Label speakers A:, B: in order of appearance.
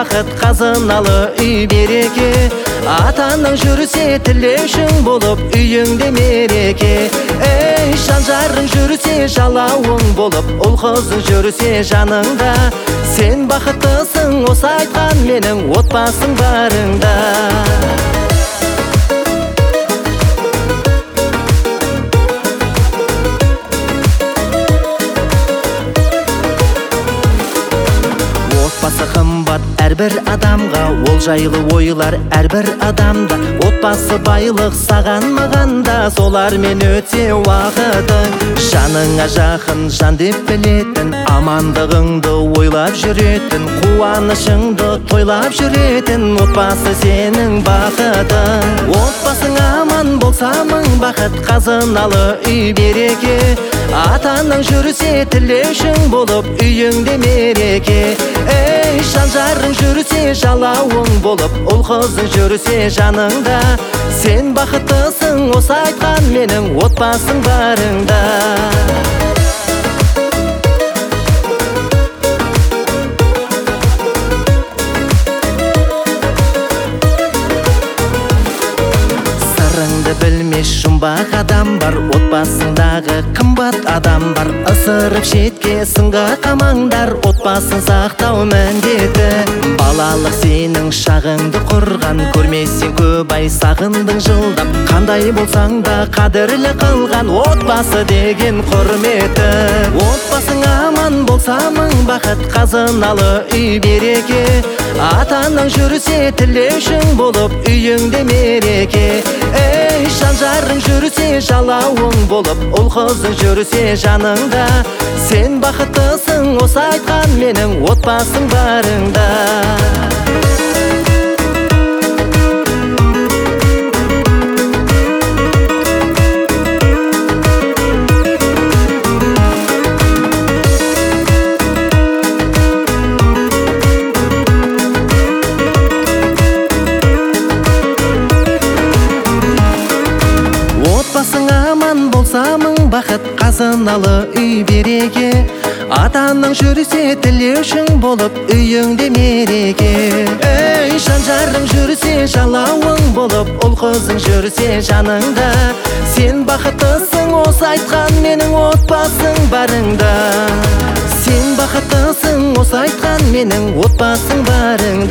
A: бақыт, қазыналы үй береке. Атаның жүрсе тілеушің болып үйіңде мереке. Ей жан-жарың жүрсе жалауың болып, ұл-қызың жүрсе жаныңда. Сен бақыттысың, осы айтқан менің отбасың барыңда. Отбасы қымбат әрбір адамға, ол жайлы ойлар әрбір адамда. Отбасы байлық саған мағанда, солармен өте уақытың. Жаныңа жақын жан деп білетін, амандығыңды ойлап жүретін, қуанышыңды тойлап жүретін, отбасы сенің бақытың. Отбасың аман болса мың бақыт, қазыналы үй береке. Атаның жүрсе тілеушің болып үйіңде мереке. Ей жан-жарың жүрсе жалауың болып, ұл-қызың жүрсе жаныңда. Сен бақыттысың, осы айтқан менің отбасың барыңда. Сырыңды білмес жұмбақ адам бар, отбасыңдағы қымбат адам бар. Ысырып шетке сынға қамаңдар, отбасын сақтау міндеті. Балалық сенің шағыңды құрған, көрмесең көп ай сағындың жылдап. Қандай болсаң да қадірлі қылған, отбасы деген құрметі. Отбасың аман болса мың бақыт, қазыналы үй береке. Атаның жүрсе тілеушің болып үйіңде мереке. Ей жан-жарың жүрсе жалауың болып, ұл-қызың жүрсе жаныңда. Сен бақыттысың, осы айтқан менің отбасың барыңда. Отбасың аман болса мың бақыт, қазыналы үй береке. Атаның жүрсе тілеушің болып үйіңде мереке. Ей жан-жарың жүрсе жалауың болып, ұл-қызың жүрсе жаныңда. Сен бақыттысың, осы айтқан менің отбасың барыңда. Сен бақыттысың, осы айтқан менің отбасың барыңда.